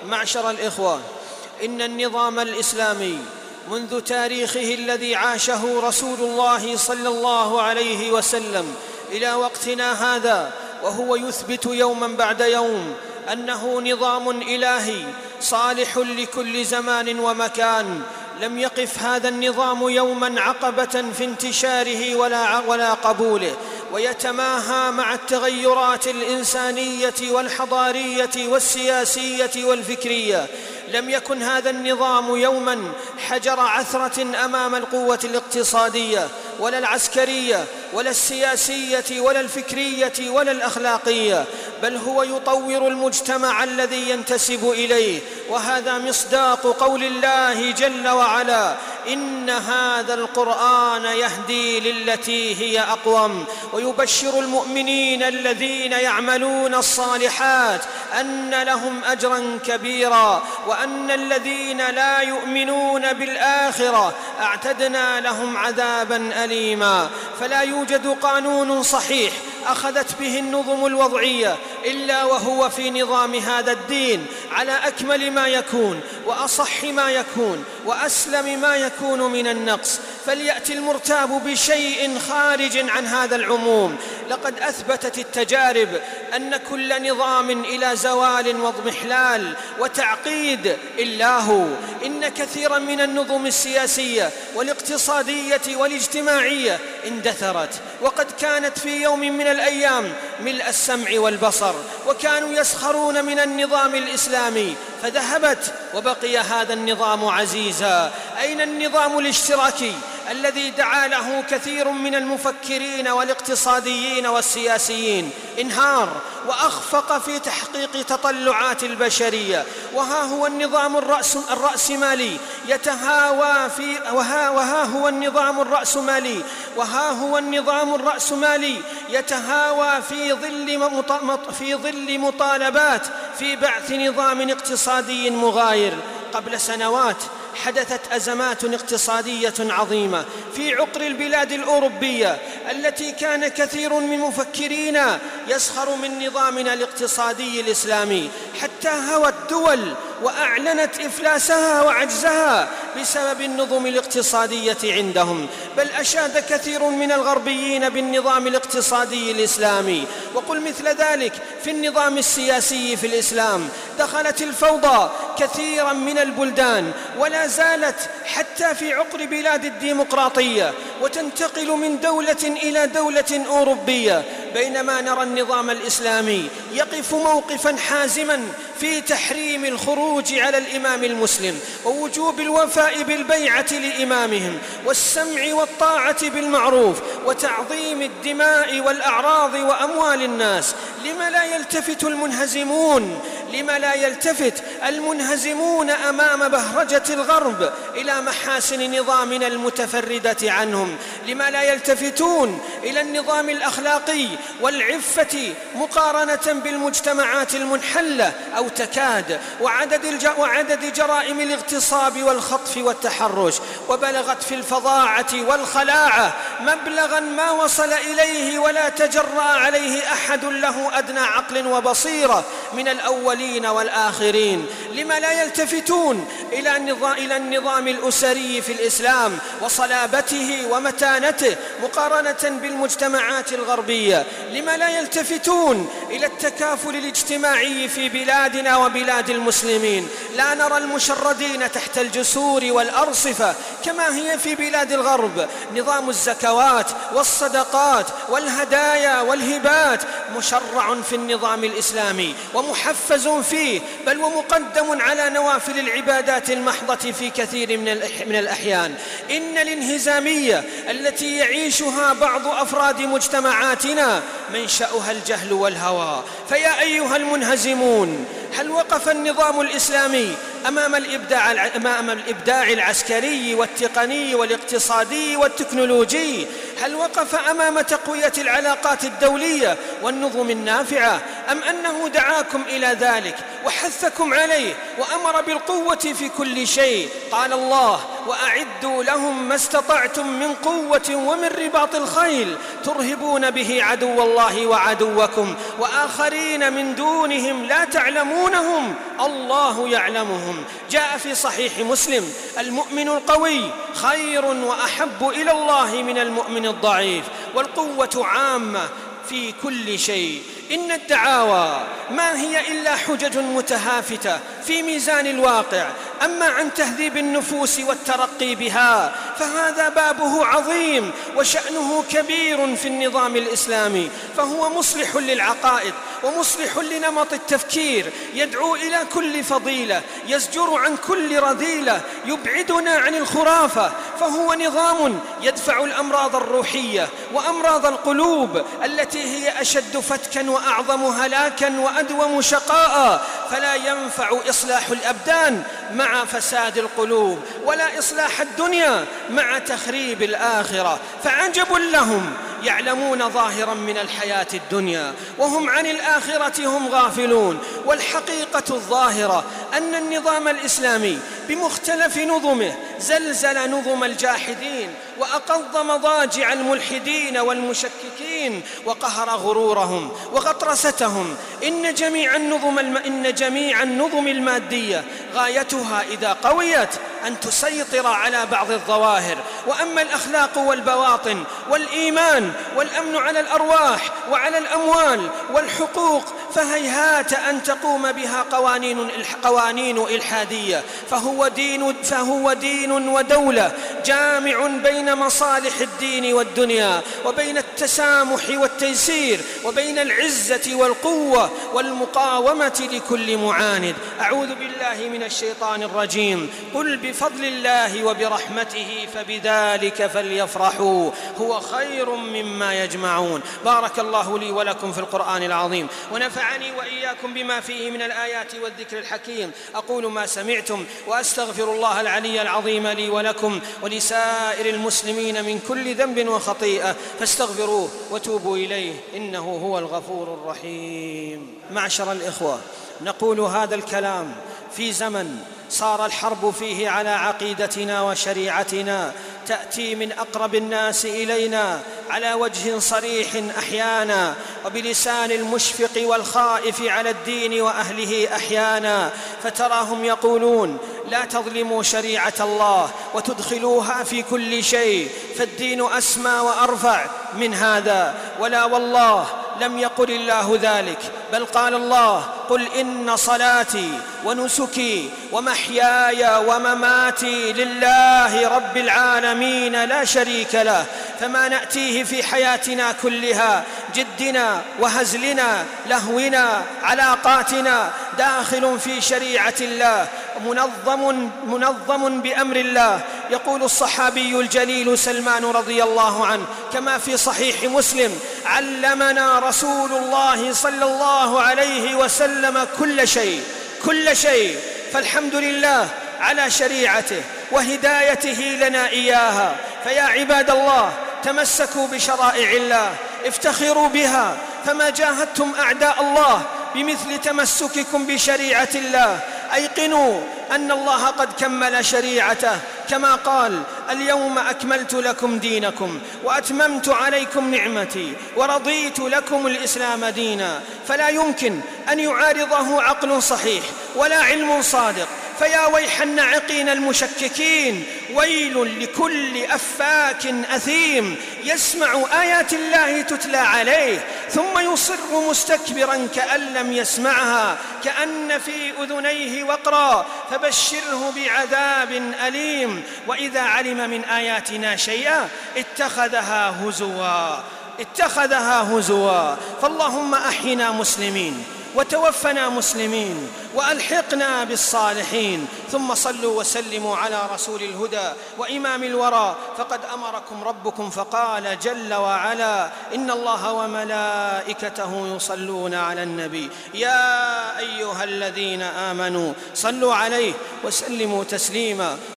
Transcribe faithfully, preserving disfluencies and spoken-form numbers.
معشر الإخوة، إن النظام الإسلامي منذ تاريخه الذي عاشه رسول الله صلى الله عليه وسلم إلى وقتنا هذا، وهو يثبت يوما بعد يوم أنه نظام إلهي صالح لكل زمان ومكان. لم يقف هذا النظام يوما عقبة في انتشاره ولا, ولا قبوله، ويتماهى مع التغيرات الإنسانية والحضارية والسياسية والفكرية. لم يكن هذا النظام يوما حجر عثرة أمام القوة الاقتصادية ولا العسكرية ولا السياسية ولا الفكرية ولا الأخلاقية، بل هو يطور المجتمع الذي ينتسب إليه. وهذا مصداق قول الله جل وعلا: إن هذا القرآن يهدي للتي هي أقوم، ويبشر المؤمنين الذين يعملون الصالحات أن لهم أجرا كبيرا، وأن الذين لا يؤمنون بالآخرة أعتدنا لهم عذابا أليما. فلا يوجد قانون صحيح أخذت به النظم الوضعية إلا وهو في نظام هذا الدين على أكمل ما يكون وأصح ما يكون وأسلم ما يكون من النقص. فليأتي المرتاب بشيء خارج عن هذا العموم. لقد أثبتت التجارب أن كل نظام إلى زوال واضمحلال وتعقيد إلا هو. إن كثيرا من النظم السياسية والاقتصادية والاجتماعية اندثرت، وقد كانت في يوم من الأيام ملء السمع والبصر، وكانوا يسخرون من النظام الإسلامي، فذهبت وبقي هذا النظام عزيزا. أين النظام الاشتراكي الذي دعا له كثير من المفكرين والاقتصاديين والسياسيين؟ انهار وأخفق في تحقيق تطلعات البشرية. وها هو النظام الرأس الرأسمالي يتهاوى في وها, وها هو النظام الرأسمالي وها هو النظام الرأسمالي يتهاوى في ظل في ظل مطالبات في بعث نظام اقتصادي مغاير. قبل سنوات حدثت أزمات اقتصادية عظيمة في عقر البلاد الأوروبية التي كان كثير من مفكرين يسخر من نظامنا الاقتصادي الإسلامي، حتى هوت دول وأعلنت إفلاسها وعجزها بسبب النظم الاقتصادية عندهم. بل أشاد كثير من الغربيين بالنظام الاقتصادي الإسلامي. وقل مثل ذلك في النظام السياسي في الإسلام. دخلت الفوضى كثيرا من البلدان، ولا زالت حتى في عقر بلاد الديمقراطية، وتنتقل من دولة إلى دولة أوروبية، بينما نرى النظام الإسلامي يقف موقفا حازما في تحريم الخروج على الإمام المسلم، ووجوب الوفاء بالبيعة لإمامهم، والسمع والطاعة بالمعروف، وتعظيم الدماء والأعراض وأموال الناس. لما لا يلتفت المنهزمون لما لا يلتفت المنهزمون أمام بهرجة الغرب إلى محاسن نظامنا المتفردة عنهم؟ لما لا يلتفتون إلى النظام الأخلاقي والعفة مقارنة بالمجتمعات المنحلة أو تكاد، وعدد, الج... وعدد جرائم الاغتصاب والخطف والتحرش، وبلغت في الفظاعة والخلاعة مبلغا ما وصل إليه ولا تجرأ عليه أحد له أدنى عقل وبصيرة من الأولين والآخرين. لما لا يلتفتون إلى النظام, إلى النظام الأسري في الإسلام وصلابته ومتانته مقارنة بالمجتمعات الغربية؟ لما لا يلتفتون إلى التكافل الاجتماعي في بلادنا وبلاد المسلمين؟ لا نرى المشردين تحت الجسور والأرصفة كما هي في بلاد الغرب. نظام الزكوات والصدقات والهدايا والهبات مشرع في النظام الإسلامي ومحفز فيه، بل ومقدم على نوافل العبادات المحضة في كثير من الأحيان. إن الانهزامية التي يعيشها بعض أفراد مجتمعاتنا منشأها الجهل والهوى. فيا أيها المنهزمون، هل وقف النظام الإسلامي أمام الإبداع, أمام الإبداع العسكري والتقني والاقتصادي والتكنولوجي؟ هل وقف أمام تقوية العلاقات الدولية والنظم النافعة؟ أم أنه دعاكم إلى ذلك وحثكم عليه وأمر بالقوة في كل شيء؟ قال الله: وأعدوا لهم ما استطعتم من قوة ومن رباط الخيل ترهبون به عدو الله وعدوكم وآخرين من دونهم لا تعلمونهم الله يعلمهم. جاء في صحيح مسلم: المؤمن القوي خير وأحب إلى الله من المؤمن الضعيف، والقوة عامة في كل شيء. إن الدعاوى ما هي إلا حجج متهافتة في ميزان الواقع. أما عن تهذيب النفوس والترقي بها فهذا بابه عظيم وشأنه كبير في النظام الإسلامي، فهو مصلح للعقائد ومصلح لنمط التفكير، يدعو إلى كل فضيلة، يزجر عن كل رذيلة، يبعدنا عن الخرافة، فهو نظام يدفع الأمراض الروحية وأمراض القلوب التي هي أشد فتكا وأعظم هلاكا وأدوم شقاء. فلا ينفع إصلاح الأبدان مع فساد القلوب، ولا إصلاح الدنيا مع تخريب الآخرة. فعجب لهم يعلمون ظاهرا من الحياة الدنيا وهم عن الآخرة هم غافلون. والحقيقة الظاهرة أن النظام الإسلامي بمختلف نظمه زلزل نظم الجاحدين وأقض مضاجع الملحدين والمشككين وقهر غرورهم وغطرستهم. إن جميع النظم الم... إن جميع النظم المادية غايتها إذا قويت أن تسيطر على بعض الظواهر، وأما الأخلاق والبواطن والإيمان والأمن على الأرواح وعلى الأموال والحقوق فهيهات أن تقوم بها قوانين قوانين إلحادية. فهو دين فهو دين ودولة جامع بين مصالح الدين والدنيا، وبين التسامح والتيسير، وبين العزة والقوة والمقاومة لكل معاند. أعوذ بالله من الشيطان الرجيم. قل بفضل الله وبرحمته فبذلك فليفرحوا هو خير مما يجمعون. بارك الله لي ولكم في القرآن العظيم، ونفعني وإياكم بما فيه من الآيات والذكر الحكيم. أقول ما سمعتم وأستغفر الله العلي العظيم لي ولكم ولسائر المسلمين من كل ذنب وخطيئة، فاستغفروه وتوبوا إليه إنه هو الغفور الرحيم. معشر الإخوة، نقول هذا الكلام في زمن صار الحرب فيه على عقيدتنا وشريعتنا، تأتي من أقرب الناس إلينا على وجه صريح أحيانا، وبلسان المشفق والخائف على الدين وأهله أحيانا، فتراهم يقولون: لا تظلموا شريعة الله وتدخلوها في كل شيء، فالدين أسمى وأرفع من هذا. ولا والله، لم يقل الله ذلك، بل قال الله: قل إن صلاتي ونسكي ومحياي ومماتي لله رب العالمين لا شريك له. فما نأتيه في حياتنا كلها، جدنا وهزلنا لهونا علاقاتنا، داخل في شريعة الله، منظم, منظم بأمر الله. يقول الصحابي الجليل سلمان رضي الله عنه كما في صحيح مسلم: علمنا رسول الله صلى الله عليه وسلم كل شيء كل شيء فالحمد لله على شريعته وهدايته لنا إياها. فيا عباد الله، تمسكوا بشرائع الله، افتخروا بها، فما جاهدتم أعداء الله بمثل تمسككم بشريعة الله. أيقنوا أن الله قد كمل شريعته، كما قال: اليوم أكملت لكم دينكم وأتممت عليكم نعمتي ورضيت لكم الإسلام دينا. فلا يمكن أن يعارضه عقل صحيح ولا علم صادق. فيا ويح الناعقين المشككين، ويل لكل أفاك أثيم يسمع آيات الله تتلى عليه ثم يصر مستكبرا كأن لم يسمعها، كأن في أذنيه وقرا، فبشره بعذاب أليم. وإذا علم من آياتنا شيئا اتخذها هزوا اتخذها هزوا. فاللهم أحينا مسلمين وتوفنا مسلمين وألحقنا بالصالحين. ثم صلوا وسلموا على رسول الهدى وإمام الورى، فقد أمركم ربكم فقال جل وعلا: إن الله وملائكته يصلون على النبي يا أيها الذين آمنوا صلوا عليه وسلموا تسليما.